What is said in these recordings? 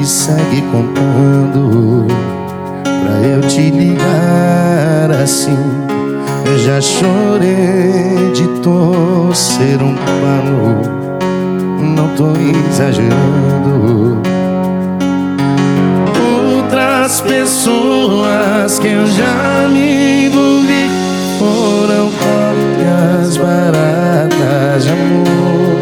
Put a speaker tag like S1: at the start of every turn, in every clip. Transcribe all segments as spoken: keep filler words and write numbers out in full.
S1: e segue contando pra eu te ligar assim. Eu já chorei de torcer um pano, não tô exagerando. Outras pessoas que eu já me envolvi foram cópias baratas de amor.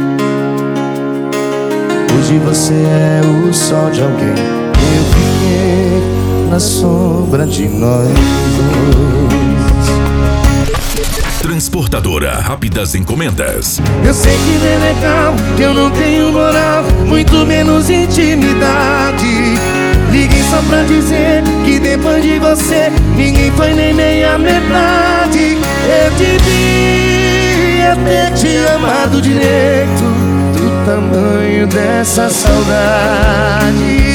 S1: Hoje você é o sol de alguém, eu fiquei na sombra de nós dois.
S2: Transportadora Rápidas Encomendas.
S1: Eu sei que não é legal, que eu não tenho moral, muito menos intimidade. Liguei só pra dizer que depois de você ninguém foi nem meia metade. Eu devia ter te amado direito, do tamanho dessa saudade.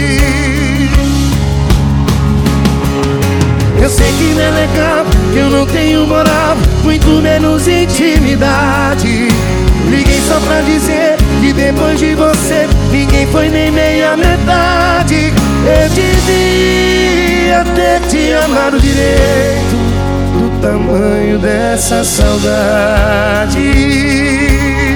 S1: Eu sei que não é legal, que eu não tenho moral, muito menos intimidade. Liguei só pra dizer que depois de você ninguém foi nem meia metade. Eu devia ter te amado direito, do tamanho dessa saudade.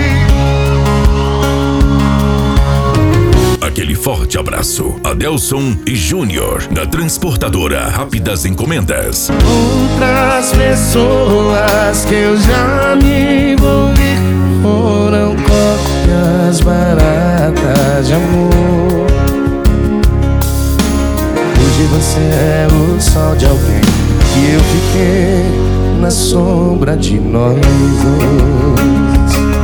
S2: Aquele forte abraço, Adelson e Júnior, da Transportadora Rápidas Encomendas.
S1: Outras pessoas que eu já me envolvi foram cópias baratas de amor. Hoje você é o sol de alguém e eu fiquei na sombra de nós dois.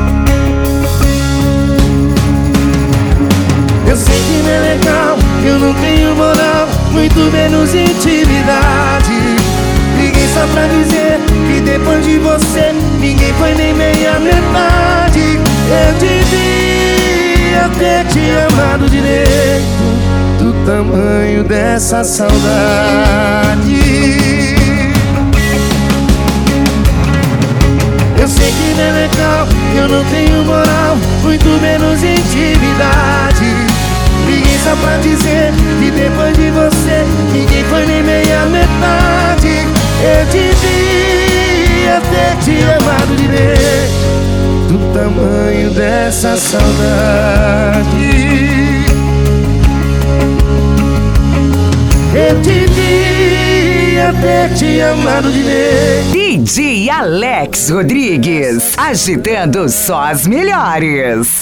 S1: Eu sei que não é legal, que eu não tenho moral, muito menos intimidade. Liguei só pra dizer que depois de você ninguém foi nem meia metade. Eu devia ter te amado direito, do tamanho dessa saudade. Eu sei que não é legal, que eu não tenho moral, muito menos intimidade. Liguei só pra dizer que depois de você ninguém foi nem meia metade. Eu devia ter te amado direito, do tamanho dessa saudade. Eu devia ter te amado direito.
S3: D J Alex Rodrigues, agitando só as melhores.